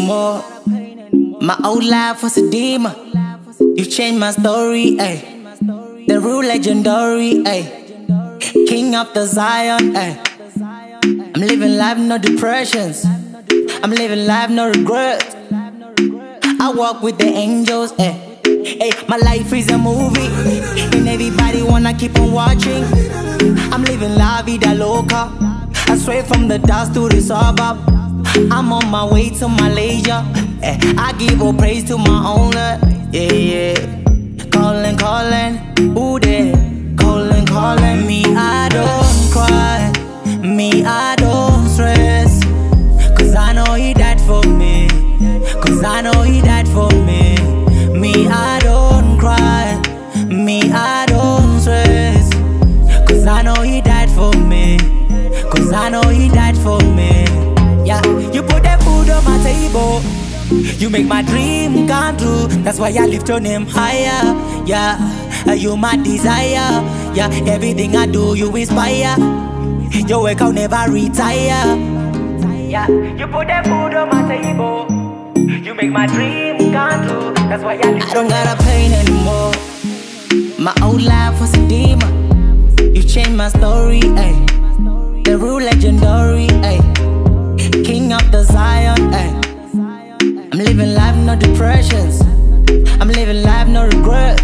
anymore. My old life was a demon. You changed my story, ayy. The real legendary, ayy. King of the Zion, ayy. I'm living life, no depressions. I'm living life, no regrets. I walk with the angels, ayy. Hey, my life is a movie, and everybody wanna keep on watching. I'm living la vida loca. I straight from the dust to the suburb. I'm on my way to Malaysia. I give all praise to my owner. Yeah, yeah. Calling, calling, who there? Calling, calling. Me, I don't cry. Me, I don't stress. Cause I know he died for me. Cause I know he died for me. Me, I don't cry. Me, I don't stress. Cause I know he died for me. Cause I know he died for me. Yeah, you put that food on my table. You make my dream come true. That's why I lift your name higher. Yeah, you my desire. Yeah, everything I do you inspire. Your work I'll never retire. Yeah, you put that food on my table. You make my dream come true. That's why I don't got a pain anymore. My old life was a demon. You changed my story, ayy. The real legendary, ayy. King of the Zion, ayy. I'm living life, no depressions. I'm living life, no regrets.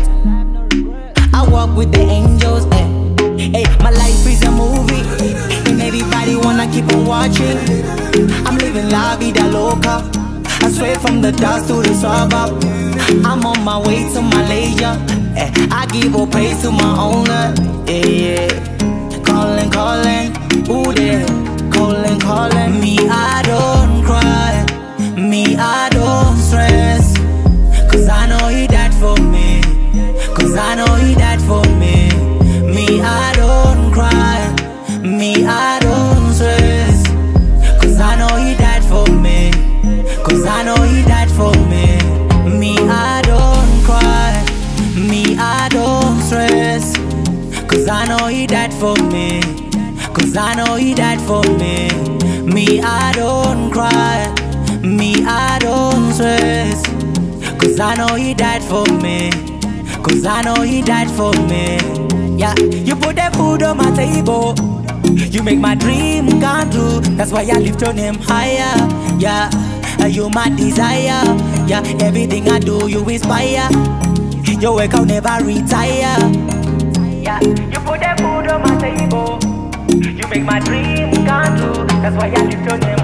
I walk with the angels, ayy. Hey, my life is a movie, and everybody wanna keep on watching. I'm living la vida loca. I straight from the dust to the suburb. I'm on my way to Malaysia. I give all praise to my owner. Yeah, yeah. Calling, calling, who there? Calling, calling. Me, I don't cry. Me, I don't stress. Cause I know he died for me. Cause I know he died for me. Me, I don't cry. Me, I don't stress. Cause I know he died for me. Cause I know he died for me. Me, I don't cry. Me, I don't stress. Cause I know he died for me. Cause I know he died for me. Me, I don't cry. Me, I don't stress. Cause I know he died for me. Cause I know he died for me. Yeah, you put that food on my table. You make my dream come true. That's why I lift your name higher. Yeah, you my desire. Yeah, everything I do you inspire. Your work I'll never retire. Yeah, you put that food on my table. You make my dream come true. That's why I lift your name